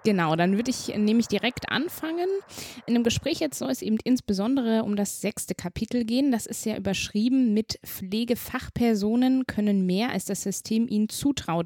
Genau, dann würde ich nämlich direkt anfangen. In dem Gespräch jetzt soll es eben insbesondere um das 6. Kapitel gehen. Das ist ja überschrieben mit Pflegefachpersonen können mehr, als das System ihnen zutraut.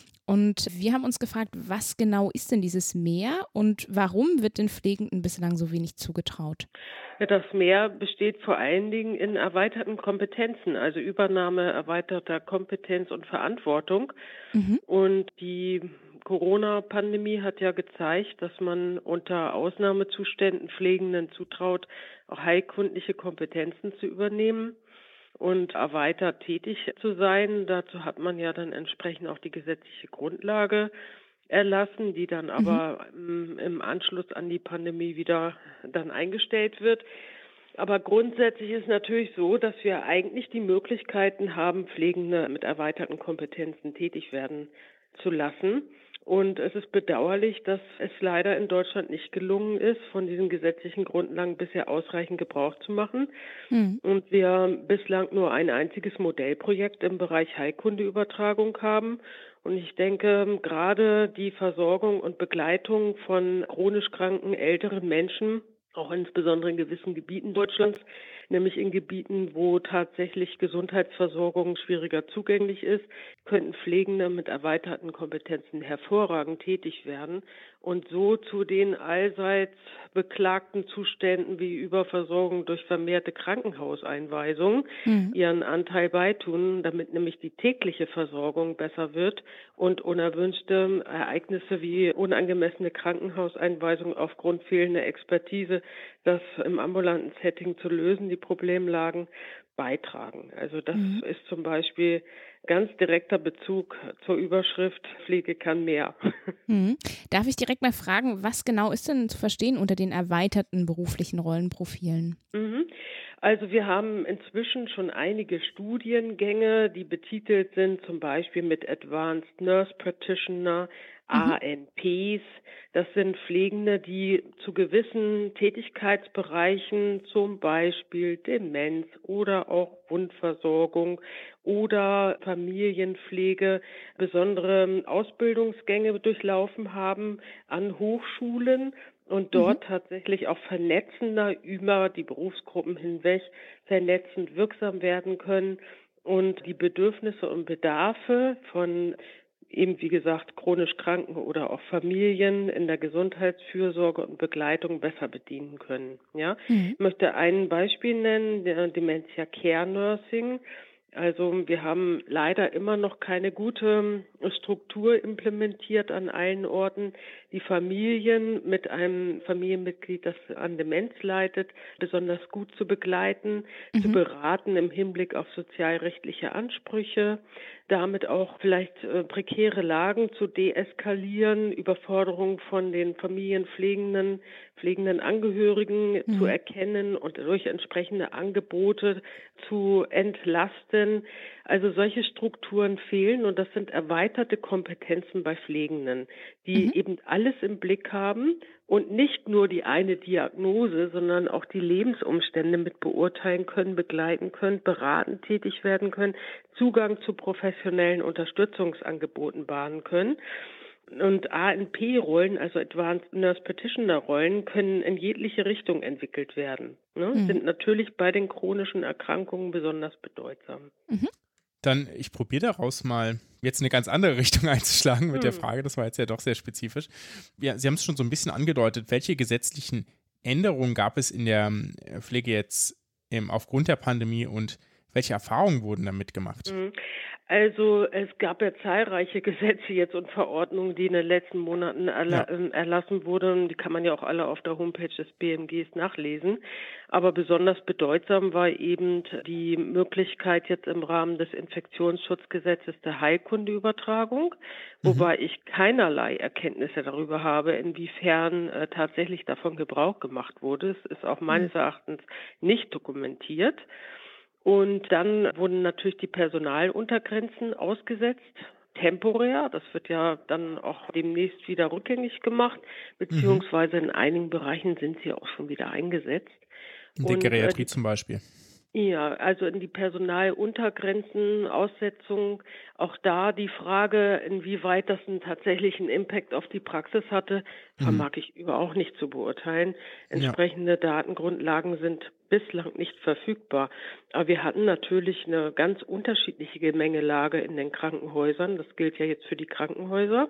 Und wir haben uns gefragt, was genau ist denn dieses Mehr und warum wird den Pflegenden bislang so wenig zugetraut? Ja, das Mehr besteht vor allen Dingen in erweiterten Kompetenzen, also Übernahme erweiterter Kompetenz und Verantwortung. Mhm. Und die Corona-Pandemie hat ja gezeigt, dass man unter Ausnahmezuständen Pflegenden zutraut, auch heilkundliche Kompetenzen zu übernehmen und erweitert tätig zu sein. Dazu hat man ja dann entsprechend auch die gesetzliche Grundlage erlassen, die dann Mhm. aber im Anschluss an die Pandemie wieder dann eingestellt wird. Aber grundsätzlich ist natürlich so, dass wir eigentlich die Möglichkeiten haben, Pflegende mit erweiterten Kompetenzen tätig werden zu lassen. Und es ist bedauerlich, dass es leider in Deutschland nicht gelungen ist, von diesen gesetzlichen Grundlagen bisher ausreichend Gebrauch zu machen. Mhm. Und wir bislang nur ein einziges Modellprojekt im Bereich Heilkundeübertragung haben. Und ich denke, gerade die Versorgung und Begleitung von chronisch kranken älteren Menschen, auch insbesondere in gewissen Gebieten Deutschlands, nämlich in Gebieten, wo tatsächlich Gesundheitsversorgung schwieriger zugänglich ist, könnten Pflegende mit erweiterten Kompetenzen hervorragend tätig werden und so zu den allseits beklagten Zuständen wie Überversorgung durch vermehrte Krankenhauseinweisungen Mhm. ihren Anteil beitun, damit nämlich die tägliche Versorgung besser wird und unerwünschte Ereignisse wie unangemessene Krankenhauseinweisungen aufgrund fehlender Expertise, das im ambulanten Setting zu lösen, die Problemlagen beitragen. Also das Mhm. ist zum Beispiel ganz direkter Bezug zur Überschrift Pflege kann mehr. Mhm. Darf ich direkt mal fragen, was genau ist denn zu verstehen unter den erweiterten beruflichen Rollenprofilen? Mhm. Also wir haben inzwischen schon einige Studiengänge, die betitelt sind, zum Beispiel mit Advanced Nurse Practitioner, Mhm. ANPs. Das sind Pflegende, die zu gewissen Tätigkeitsbereichen, zum Beispiel Demenz oder auch Wundversorgung oder Familienpflege, besondere Ausbildungsgänge durchlaufen haben an Hochschulen und Mhm. dort tatsächlich auch vernetzender über die Berufsgruppen hinweg vernetzend wirksam werden können und die Bedürfnisse und Bedarfe von eben, wie gesagt, chronisch Kranken oder auch Familien in der Gesundheitsfürsorge und Begleitung besser bedienen können. Ja, Mhm. ich möchte ein Beispiel nennen, der Dementia Care Nursing. Also wir haben leider immer noch keine gute Struktur implementiert an allen Orten, die Familien mit einem Familienmitglied, das an Demenz leidet, besonders gut zu begleiten, zu Mhm. beraten im Hinblick auf sozialrechtliche Ansprüche, damit auch vielleicht prekäre Lagen zu deeskalieren, Überforderung von den pflegenden Angehörigen zu Mhm. erkennen und durch entsprechende Angebote zu entlasten. Also solche Strukturen fehlen und das sind erweiterte Kompetenzen bei Pflegenden, Mhm. die eben alles im Blick haben und nicht nur die eine Diagnose, sondern auch die Lebensumstände mit beurteilen können, begleiten können, beratend tätig werden können, Zugang zu professionellen Unterstützungsangeboten bahnen können. Und ANP-Rollen, also Advanced Nurse Practitioner-Rollen, können in jegliche Richtung entwickelt werden, ne? Mhm. Sind natürlich bei den chronischen Erkrankungen besonders bedeutsam. Mhm. Dann, ich probiere daraus mal jetzt eine ganz andere Richtung einzuschlagen mit der Hm. Frage. Das war jetzt ja doch sehr spezifisch. Ja, Sie haben es schon so ein bisschen angedeutet. Welche gesetzlichen Änderungen gab es in der Pflege jetzt aufgrund der Pandemie und welche Erfahrungen wurden damit gemacht? Mhm. Also es gab ja zahlreiche Gesetze jetzt und Verordnungen, die in den letzten Monaten Ja. erlassen wurden. Die kann man ja auch alle auf der Homepage des BMGs nachlesen. Aber besonders bedeutsam war eben die Möglichkeit jetzt im Rahmen des Infektionsschutzgesetzes der Heilkundeübertragung, Mhm. wobei ich keinerlei Erkenntnisse darüber habe, inwiefern tatsächlich davon Gebrauch gemacht wurde. Es ist auch Mhm. meines Erachtens nicht dokumentiert. Und dann wurden natürlich die Personaluntergrenzen ausgesetzt, temporär. Das wird ja dann auch demnächst wieder rückgängig gemacht, Mhm. beziehungsweise in einigen Bereichen sind sie auch schon wieder eingesetzt. In der Und Geriatrie zum Beispiel. Ja, also in die Personaluntergrenzen, Aussetzung, auch da die Frage, inwieweit das einen tatsächlichen Impact auf die Praxis hatte, Mhm. vermag ich überhaupt nicht zu beurteilen. Ja. Entsprechende Datengrundlagen sind bislang nicht verfügbar. Aber wir hatten natürlich eine ganz unterschiedliche Gemengelage in den Krankenhäusern. Das gilt ja jetzt für die Krankenhäuser.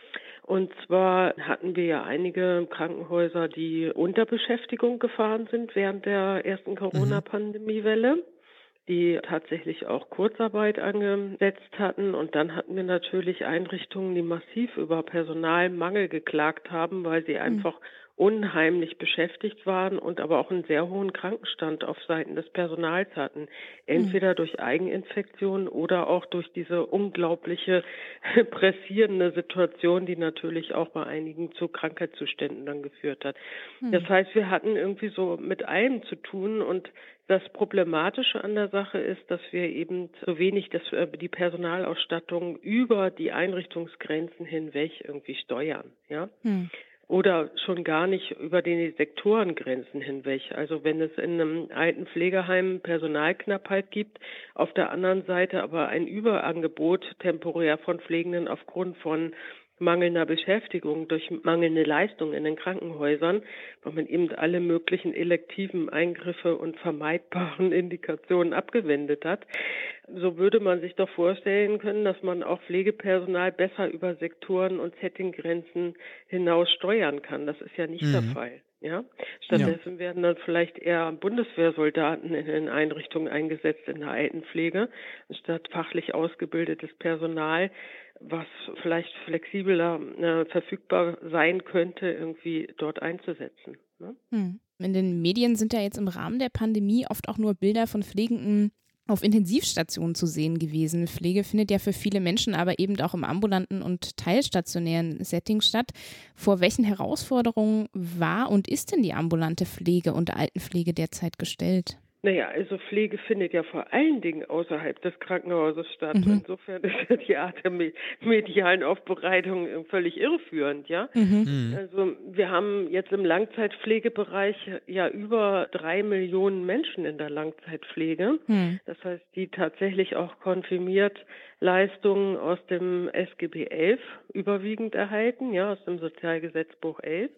Und zwar hatten wir ja einige Krankenhäuser, die unter Beschäftigung gefahren sind während der ersten Mhm. Corona-Pandemiewelle, die tatsächlich auch Kurzarbeit angesetzt hatten. Und dann hatten wir natürlich Einrichtungen, die massiv über Personalmangel geklagt haben, weil sie Hm. einfach unheimlich beschäftigt waren und aber auch einen sehr hohen Krankenstand auf Seiten des Personals hatten. Hm. Entweder durch Eigeninfektionen oder auch durch diese unglaubliche pressierende Situation, die natürlich auch bei einigen zu Krankheitszuständen dann geführt hat. Hm. Das heißt, wir hatten irgendwie so mit allem zu tun und das Problematische an der Sache ist, dass wir eben so wenig die Personalausstattung über die Einrichtungsgrenzen hinweg irgendwie steuern, ja. Hm. Oder schon gar nicht über die Sektorengrenzen hinweg. Also wenn es in einem alten Pflegeheim Personalknappheit gibt, auf der anderen Seite aber ein Überangebot temporär von Pflegenden aufgrund von mangelnder Beschäftigung durch mangelnde Leistung in den Krankenhäusern, weil man eben alle möglichen elektiven Eingriffe und vermeidbaren Indikationen abgewendet hat. So würde man sich doch vorstellen können, dass man auch Pflegepersonal besser über Sektoren und Settinggrenzen hinaus steuern kann. Das ist ja nicht der Mhm. Fall. Ja, Ja. stattdessen werden dann vielleicht eher Bundeswehrsoldaten in den Einrichtungen eingesetzt in der Altenpflege, statt fachlich ausgebildetes Personal, was vielleicht flexibler verfügbar sein könnte, irgendwie dort einzusetzen. Ne? Hm. In den Medien sind ja jetzt im Rahmen der Pandemie oft auch nur Bilder von Pflegenden auf Intensivstationen zu sehen gewesen. Pflege findet ja für viele Menschen aber eben auch im ambulanten und teilstationären Setting statt. Vor welchen Herausforderungen war und ist denn die ambulante Pflege und Altenpflege derzeit gestellt? Naja, also Pflege findet ja vor allen Dingen außerhalb des Krankenhauses statt. Mhm. Insofern ist ja die Art der medialen Aufbereitung völlig irreführend, ja. Mhm. Mhm. Also wir haben jetzt im Langzeitpflegebereich ja über 3 Millionen Menschen in der Langzeitpflege. Hm. Das heißt, die tatsächlich auch konfirmiert Leistungen aus dem SGB 11 überwiegend erhalten, ja, aus dem Sozialgesetzbuch 11.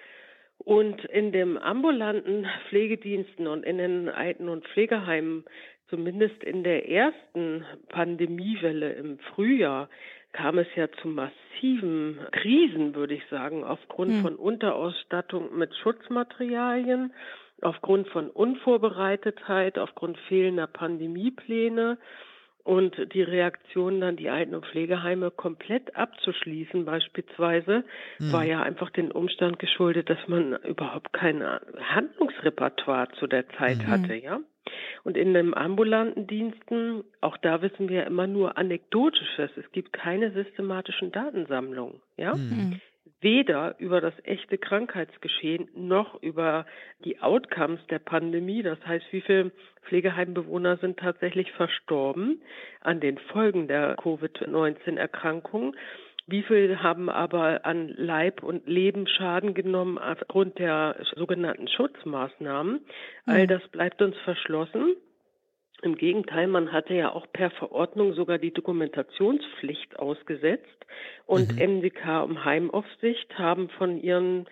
Und in den ambulanten Pflegediensten und in den Alten- und Pflegeheimen, zumindest in der ersten Pandemiewelle im Frühjahr, kam es ja zu massiven Krisen, würde ich sagen, aufgrund Hm. von Unterausstattung mit Schutzmaterialien, aufgrund von Unvorbereitetheit, aufgrund fehlender Pandemiepläne. Und die Reaktion dann, die Alten- und Pflegeheime komplett abzuschließen beispielsweise, war Mhm. ja einfach den Umstand geschuldet, dass man überhaupt kein Handlungsrepertoire zu der Zeit Mhm. hatte, ja. Und in den ambulanten Diensten, auch da wissen wir immer nur Anekdotisches. Es gibt keine systematischen Datensammlungen, ja. Mhm. Hm. Weder über das echte Krankheitsgeschehen noch über die Outcomes der Pandemie. Das heißt, wie viele Pflegeheimbewohner sind tatsächlich verstorben an den Folgen der Covid-19-Erkrankung. Wie viel haben aber an Leib und Leben Schaden genommen aufgrund der sogenannten Schutzmaßnahmen? All Hm. das bleibt uns verschlossen. Im Gegenteil, man hatte ja auch per Verordnung sogar die Dokumentationspflicht ausgesetzt und Mhm. MDK und Heimaufsicht haben von ihren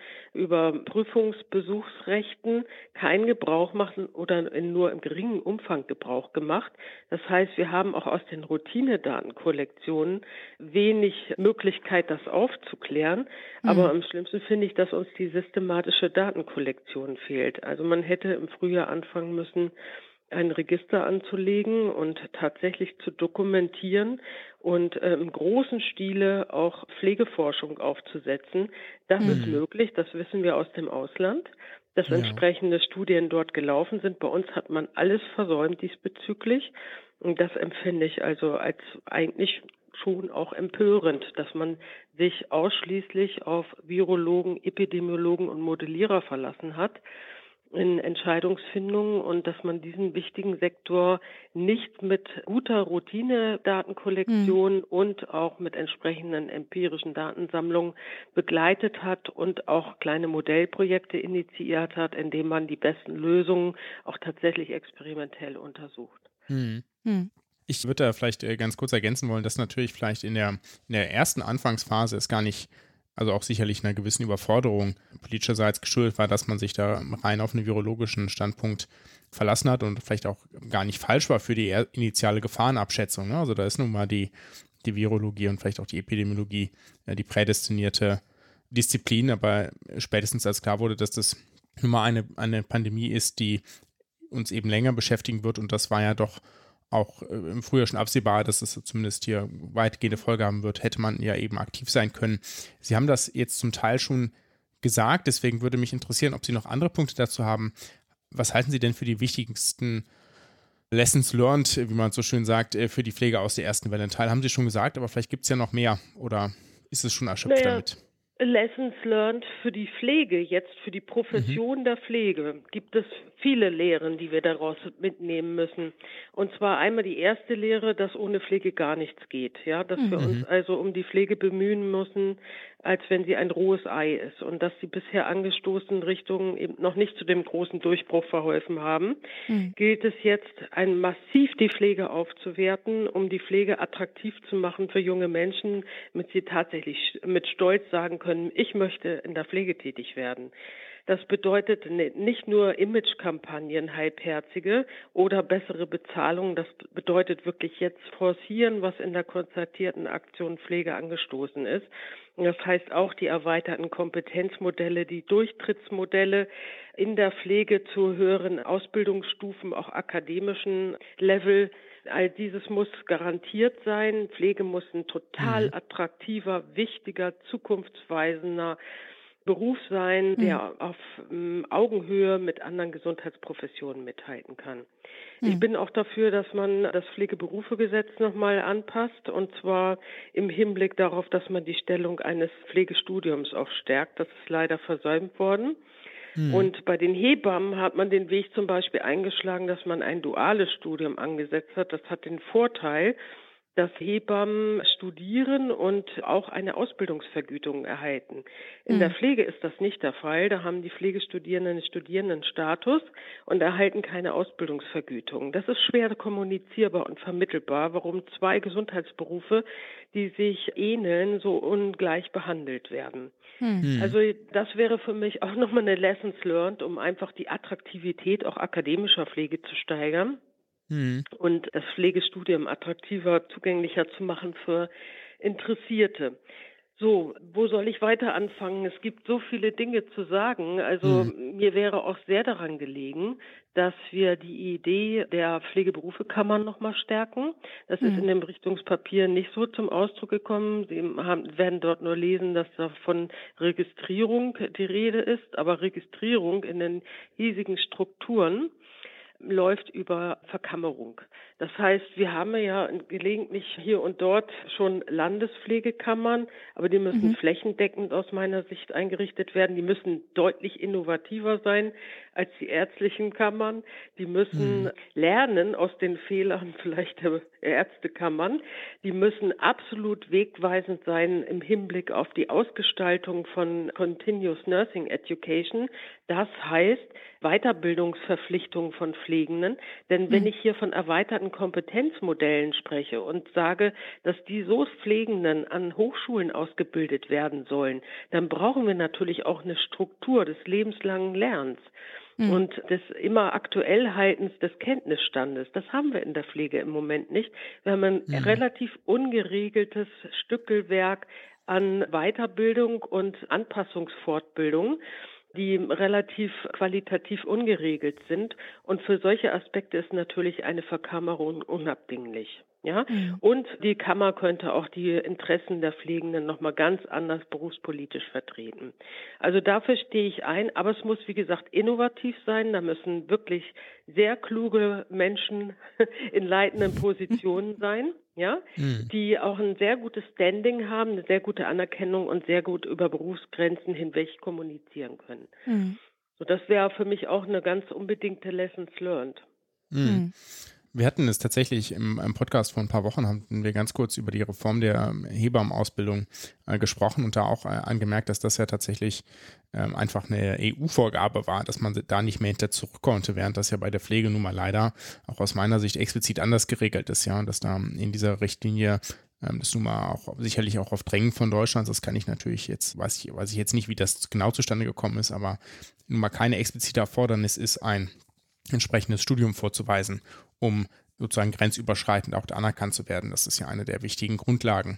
Überprüfungsbesuchsrechten keinen Gebrauch machen oder nur im geringen Umfang Gebrauch gemacht. Das heißt, wir haben auch aus den Routinedatenkollektionen wenig Möglichkeit, das aufzuklären. Aber Hm. am schlimmsten finde ich, dass uns die systematische Datenkollektion fehlt. Also man hätte im Frühjahr anfangen müssen, ein Register anzulegen und tatsächlich zu dokumentieren und im großen Stile auch Pflegeforschung aufzusetzen. Das ist Hm. Mhm. möglich, das wissen wir aus dem Ausland, dass Ja. entsprechende Studien dort gelaufen sind. Bei uns hat man alles versäumt diesbezüglich und das empfinde ich also als eigentlich schon auch empörend, dass man sich ausschließlich auf Virologen, Epidemiologen und Modellierer verlassen hat in Entscheidungsfindungen und dass man diesen wichtigen Sektor nicht mit guter Routine-Datenkollektion und auch mit entsprechenden empirischen Datensammlungen begleitet hat und auch kleine Modellprojekte initiiert hat, indem man die besten Lösungen auch tatsächlich experimentell untersucht. Mhm. Ich würde da vielleicht ganz kurz ergänzen wollen, dass natürlich vielleicht in der ersten Anfangsphase es gar nicht, also auch sicherlich einer gewissen Überforderung politischerseits geschuldet war, dass man sich da rein auf einen virologischen Standpunkt verlassen hat und vielleicht auch gar nicht falsch war für die initiale Gefahrenabschätzung. Ne? Also da ist nun mal die Virologie und vielleicht auch die Epidemiologie die prädestinierte Disziplin, aber spätestens als klar wurde, dass das nun mal eine Pandemie ist, die uns eben länger beschäftigen wird, und das war ja doch auch im Frühjahr schon absehbar, dass es zumindest hier weitgehende Folge haben wird, hätte man ja eben aktiv sein können. Sie haben das jetzt zum Teil schon gesagt, deswegen würde mich interessieren, ob Sie noch andere Punkte dazu haben. Was halten Sie denn für die wichtigsten Lessons learned, wie man so schön sagt, für die Pflege aus der ersten Welle? Einen Teil haben Sie schon gesagt, aber vielleicht gibt es ja noch mehr, oder ist es schon erschöpft damit? Lessons learned für die Pflege, jetzt für die Profession der Pflege, gibt es viele Lehren, die wir daraus mitnehmen müssen. Und zwar einmal die erste Lehre, dass ohne Pflege gar nichts geht. Ja, dass wir uns also um die Pflege bemühen müssen, als wenn sie ein rohes Ei ist. Und dass die bisher angestoßenen Richtungen eben noch nicht zu dem großen Durchbruch verholfen haben, gilt es jetzt, massiv die Pflege aufzuwerten, um die Pflege attraktiv zu machen für junge Menschen, damit sie tatsächlich mit Stolz sagen können, ich möchte in der Pflege tätig werden. Das bedeutet nicht nur Imagekampagnen, halbherzige oder bessere Bezahlung. Das bedeutet wirklich jetzt forcieren, was in der konzertierten Aktion Pflege angestoßen ist. Und das heißt auch die erweiterten Kompetenzmodelle, die Durchtrittsmodelle in der Pflege zu höheren Ausbildungsstufen, auch akademischen Level. All dieses muss garantiert sein. Pflege muss ein total attraktiver, wichtiger, zukunftsweisender Beruf sein, der auf Augenhöhe mit anderen Gesundheitsprofessionen mithalten kann. Ich bin auch dafür, dass man das Pflegeberufegesetz nochmal anpasst, und zwar im Hinblick darauf, dass man die Stellung eines Pflegestudiums auch stärkt. Das ist leider versäumt worden. Und bei den Hebammen hat man den Weg zum Beispiel eingeschlagen, dass man ein duales Studium angesetzt hat. Das hat den Vorteil, dass Hebammen studieren und auch eine Ausbildungsvergütung erhalten. In der Pflege ist das nicht der Fall. Da haben die Pflegestudierenden einen Studierendenstatus und erhalten keine Ausbildungsvergütung. Das ist schwer kommunizierbar und vermittelbar, warum zwei Gesundheitsberufe, die sich ähneln, so ungleich behandelt werden. Also das wäre für mich auch nochmal eine Lessons learned, um einfach die Attraktivität auch akademischer Pflege zu steigern. Und das Pflegestudium attraktiver, zugänglicher zu machen für Interessierte. So, wo soll ich weiter anfangen? Es gibt so viele Dinge zu sagen. Also mir wäre auch sehr daran gelegen, dass wir die Idee der Pflegeberufekammern nochmal stärken. Das ist in dem Richtungspapier nicht so zum Ausdruck gekommen. Sie werden dort nur lesen, dass da von Registrierung die Rede ist, aber Registrierung in den hiesigen Strukturen läuft über Verkammerung. Das heißt, wir haben ja gelegentlich hier und dort schon Landespflegekammern, aber die müssen flächendeckend aus meiner Sicht eingerichtet werden. Die müssen deutlich innovativer sein als die ärztlichen Kammern. Die müssen lernen aus den Fehlern vielleicht der Ärztekammern. Die müssen absolut wegweisend sein im Hinblick auf die Ausgestaltung von Continuous Nursing Education. Das heißt Weiterbildungsverpflichtung von Pflegenden. Denn wenn ich hier von erweiterten Kompetenzmodellen spreche und sage, dass die so Pflegenden an Hochschulen ausgebildet werden sollen, dann brauchen wir natürlich auch eine Struktur des lebenslangen Lernens und des immer Aktuellhaltens des Kenntnisstandes. Das haben wir in der Pflege im Moment nicht. Wir haben ein relativ ungeregeltes Stückelwerk an Weiterbildung und Anpassungsfortbildung, die relativ qualitativ ungeregelt sind. Und für solche Aspekte ist natürlich eine Verkammerung unabdinglich. Ja? Und die Kammer könnte auch die Interessen der Pflegenden nochmal ganz anders berufspolitisch vertreten. Also dafür stehe ich ein, aber es muss, wie gesagt, innovativ sein. Da müssen wirklich sehr kluge Menschen in leitenden Positionen sein, ja, die auch ein sehr gutes Standing haben, eine sehr gute Anerkennung und sehr gut über Berufsgrenzen hinweg kommunizieren können. So, das wäre für mich auch eine ganz unbedingte Lessons learned. Mhm. Wir hatten es tatsächlich im Podcast vor ein paar Wochen, haben wir ganz kurz über die Reform der Hebammenausbildung gesprochen und da auch angemerkt, dass das ja tatsächlich einfach eine EU-Vorgabe war, dass man da nicht mehr hinter zurück konnte, während das ja bei der Pflege nun mal leider auch aus meiner Sicht explizit anders geregelt ist, ja, und dass da in dieser Richtlinie das nun mal auch sicherlich auch auf Drängen von Deutschland, das kann ich natürlich jetzt, weiß ich jetzt nicht, wie das genau zustande gekommen ist, aber nun mal keine explizite Erfordernis ist, ein entsprechendes Studium vorzuweisen, um sozusagen grenzüberschreitend auch anerkannt zu werden. Das ist ja eine der wichtigen Grundlagen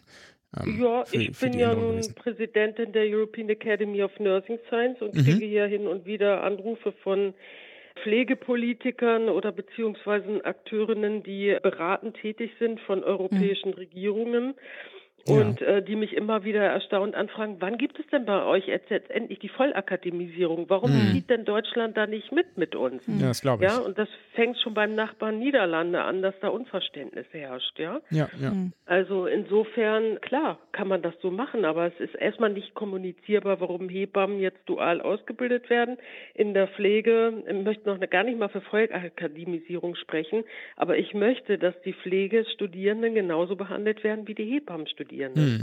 Ich für bin die ja Änderung nun gewesen. Präsidentin der European Academy of Nursing Science und kriege hier hin und wieder Anrufe von Pflegepolitikern oder beziehungsweise Akteurinnen, die beratend tätig sind von europäischen Regierungen. Und die mich immer wieder erstaunt anfragen, wann gibt es denn bei euch jetzt endlich die Vollakademisierung? Warum zieht denn Deutschland da nicht mit uns? Ja, das glaube ich. Ja, und das fängt schon beim Nachbarn Niederlande an, dass da Unverständnis herrscht, ja. Ja. Also insofern, klar, kann man das so machen, aber es ist erstmal nicht kommunizierbar, warum Hebammen jetzt dual ausgebildet werden. In der Pflege, ich möchte noch gar nicht mal für Vollakademisierung sprechen, aber ich möchte, dass die Pflegestudierenden genauso behandelt werden wie die Hebammenstudierenden.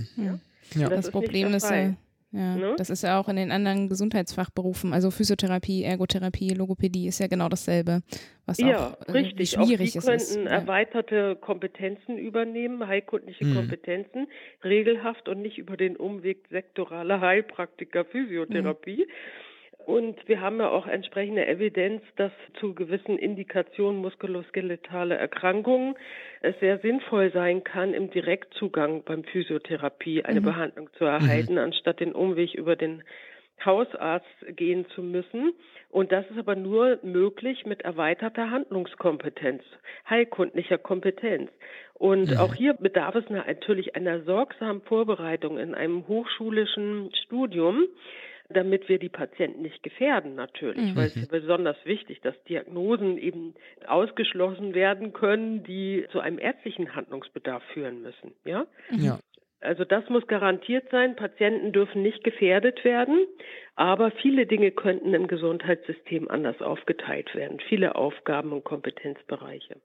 Ja. Das Problem ist ja, Ne? das ist ja auch in den anderen Gesundheitsfachberufen, also Physiotherapie, Ergotherapie, Logopädie ist ja genau dasselbe, was auch richtig. schwierig auch die ist. könnten erweiterte Kompetenzen übernehmen, heilkundliche Kompetenzen, regelhaft und nicht über den Umweg sektoraler Heilpraktiker Physiotherapie. Und wir haben ja auch entsprechende Evidenz, dass zu gewissen Indikationen muskuloskeletale Erkrankungen es sehr sinnvoll sein kann, im Direktzugang beim Physiotherapie eine Behandlung zu erhalten, anstatt den Umweg über den Hausarzt gehen zu müssen. Und das ist aber nur möglich mit erweiterter Handlungskompetenz, heilkundlicher Kompetenz. Und auch hier bedarf es natürlich einer sorgsamen Vorbereitung in einem hochschulischen Studium, damit wir die Patienten nicht gefährden natürlich, weil es ist besonders wichtig, dass Diagnosen eben ausgeschlossen werden können, die zu einem ärztlichen Handlungsbedarf führen müssen. Ja? Ja. Also das muss garantiert sein. Patienten dürfen nicht gefährdet werden, aber viele Dinge könnten im Gesundheitssystem anders aufgeteilt werden. Viele Aufgaben und Kompetenzbereiche.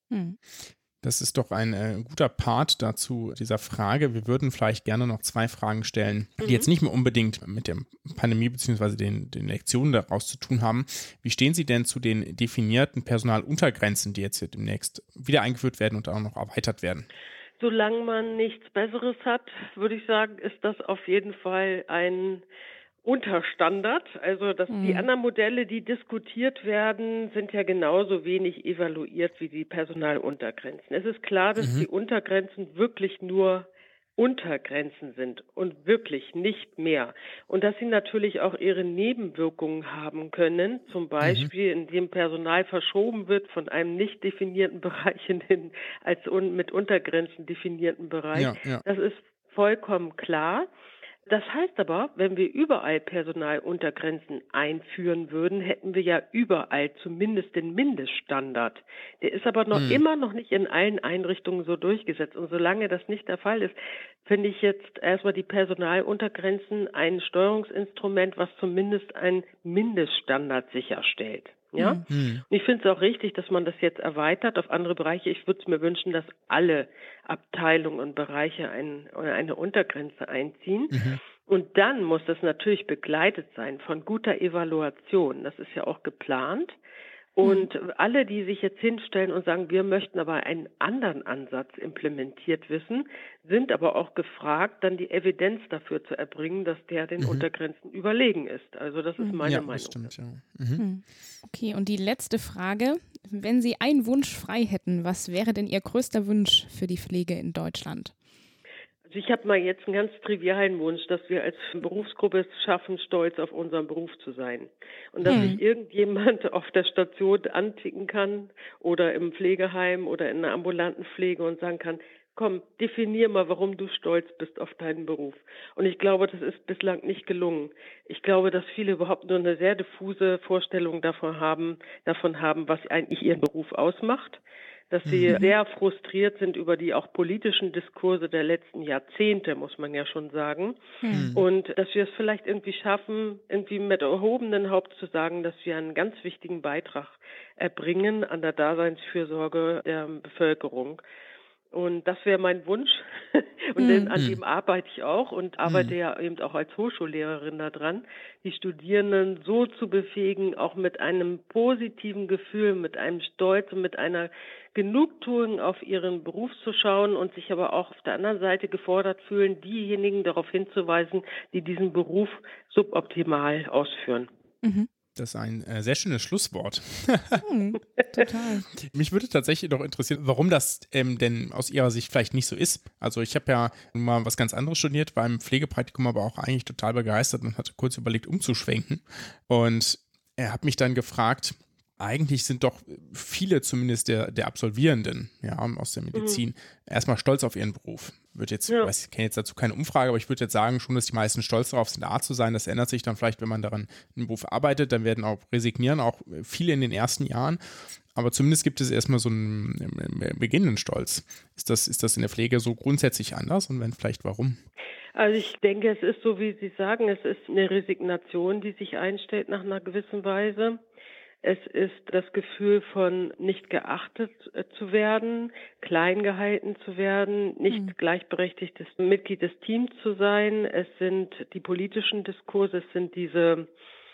Das ist doch ein guter Part dazu, dieser Frage. Wir würden vielleicht gerne noch 2 Fragen stellen, die jetzt nicht mehr unbedingt mit der Pandemie bzw. den Lektionen daraus zu tun haben. Wie stehen Sie denn zu den definierten Personaluntergrenzen, die jetzt hier demnächst wieder eingeführt werden und auch noch erweitert werden? Solange man nichts Besseres hat, würde ich sagen, ist das auf jeden Fall ein Unterstandard. Also die anderen Modelle, die diskutiert werden, sind ja genauso wenig evaluiert wie die Personaluntergrenzen. Es ist klar, dass die Untergrenzen wirklich nur Untergrenzen sind und wirklich nicht mehr. Und dass sie natürlich auch ihre Nebenwirkungen haben können, zum Beispiel indem Personal verschoben wird von einem nicht definierten Bereich in den mit Untergrenzen definierten Bereich. Ja. Das ist vollkommen klar. Das heißt aber, wenn wir überall Personaluntergrenzen einführen würden, hätten wir ja überall zumindest den Mindeststandard. Der ist aber immer noch nicht in allen Einrichtungen so durchgesetzt. Und solange das nicht der Fall ist, finde ich jetzt erstmal die Personaluntergrenzen ein Steuerungsinstrument, was zumindest einen Mindeststandard sicherstellt. Ja? Und ich finde es auch richtig, dass man das jetzt erweitert auf andere Bereiche. Ich würde es mir wünschen, dass alle Abteilungen und Bereiche eine Untergrenze einziehen. Und dann muss das natürlich begleitet sein von guter Evaluation. Das ist ja auch geplant. Und alle, die sich jetzt hinstellen und sagen, wir möchten aber einen anderen Ansatz implementiert wissen, sind aber auch gefragt, dann die Evidenz dafür zu erbringen, dass der den Untergrenzen überlegen ist. Also das ist meine Meinung. Das stimmt, ja. Okay, und die letzte Frage. Wenn Sie einen Wunsch frei hätten, was wäre denn Ihr größter Wunsch für die Pflege in Deutschland? Also ich habe mal jetzt einen ganz trivialen Wunsch, dass wir als Berufsgruppe es schaffen, stolz auf unseren Beruf zu sein. Und dass sich irgendjemand auf der Station anticken kann oder im Pflegeheim oder in einer ambulanten Pflege und sagen kann, komm, definier mal, warum du stolz bist auf deinen Beruf. Und ich glaube, das ist bislang nicht gelungen. Ich glaube, dass viele überhaupt nur eine sehr diffuse Vorstellung davon haben, was eigentlich ihren Beruf ausmacht. dass sie sehr frustriert sind über die auch politischen Diskurse der letzten Jahrzehnte, muss man ja schon sagen. Und dass wir es vielleicht irgendwie schaffen, irgendwie mit erhobenen Haupt zu sagen, dass wir einen ganz wichtigen Beitrag erbringen an der Daseinsfürsorge der Bevölkerung. Und das wäre mein Wunsch. Und an dem arbeite ich auch und arbeite ja eben auch als Hochschullehrerin daran, die Studierenden so zu befähigen, auch mit einem positiven Gefühl, mit einem Stolz und mit einer Genugtuung auf ihren Beruf zu schauen und sich aber auch auf der anderen Seite gefordert fühlen, diejenigen darauf hinzuweisen, die diesen Beruf suboptimal ausführen. Das ist ein sehr schönes Schlusswort. Total. Mich würde tatsächlich noch interessieren, warum das denn aus Ihrer Sicht vielleicht nicht so ist. Also ich habe ja mal was ganz anderes studiert, war im Pflegepraktikum aber auch eigentlich total begeistert und hatte kurz überlegt, umzuschwenken. Und er hat mich dann gefragt, eigentlich sind doch viele zumindest der Absolvierenden aus der Medizin erstmal stolz auf ihren Beruf. Ich kenne jetzt dazu keine Umfrage, aber ich würde jetzt sagen schon, dass die meisten stolz darauf sind, Arzt zu sein. Das ändert sich dann vielleicht, wenn man daran einen Beruf arbeitet. Dann werden auch resignieren, auch viele in den ersten Jahren. Aber zumindest gibt es erstmal so einen beginnenden Stolz. Ist das in der Pflege so grundsätzlich anders und wenn vielleicht, warum? Also ich denke, es ist so, wie Sie sagen, es ist eine Resignation, die sich einstellt nach einer gewissen Weise. Es ist das Gefühl von nicht geachtet zu werden, klein gehalten zu werden, nicht gleichberechtigtes Mitglied des Teams zu sein. Es sind die politischen Diskurse, es sind diese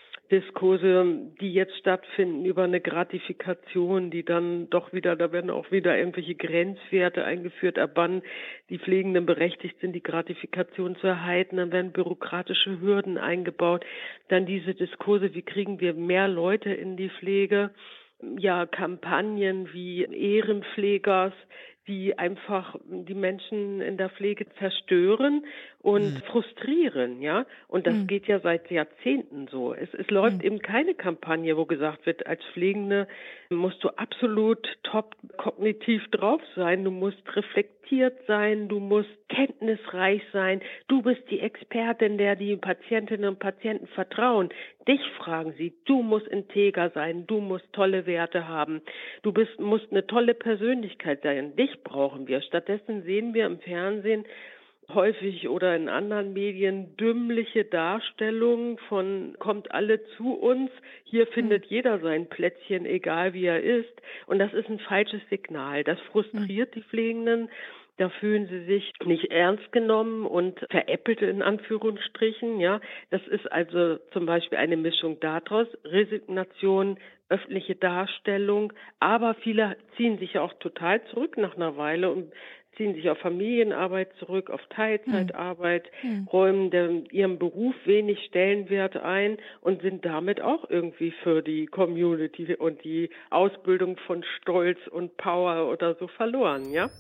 Diskurse, die jetzt stattfinden über eine Gratifikation, die dann doch wieder, da werden auch wieder irgendwelche Grenzwerte eingeführt, ab wann die Pflegenden berechtigt sind, die Gratifikation zu erhalten. Dann werden bürokratische Hürden eingebaut. Dann diese Diskurse, wie kriegen wir mehr Leute in die Pflege? Ja, Kampagnen wie Ehrenpflegers, die einfach die Menschen in der Pflege zerstören und frustrieren, ja. Und das geht ja seit Jahrzehnten so. Es läuft eben keine Kampagne, wo gesagt wird, als Pflegende musst du absolut top kognitiv drauf sein, du musst reflektiert sein, du musst kenntnisreich sein, du bist die Expertin, der die Patientinnen und Patienten vertrauen. Dich fragen sie, du musst integer sein, du musst tolle Werte haben, musst eine tolle Persönlichkeit sein, dich brauchen wir. Stattdessen sehen wir im Fernsehen häufig oder in anderen Medien dümmliche Darstellungen von kommt alle zu uns, hier findet jeder sein Plätzchen, egal wie er ist. Und das ist ein falsches Signal. Das frustriert die Pflegenden. Da fühlen sie sich nicht ernst genommen und veräppelt in Anführungsstrichen. Ja, das ist also zum Beispiel eine Mischung daraus, Resignation, öffentliche Darstellung. Aber viele ziehen sich auch total zurück nach einer Weile und ziehen sich auf Familienarbeit zurück, auf Teilzeitarbeit, räumen ihrem Beruf wenig Stellenwert ein und sind damit auch irgendwie für die Community und die Ausbildung von Stolz und Power oder so verloren, ja?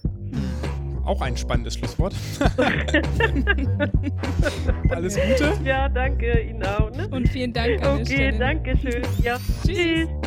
Auch ein spannendes Schlusswort. Alles Gute. Ja, danke Ihnen auch. Ne? Und vielen Dank an der Stelle. Okay, danke schön. Ja, tschüss.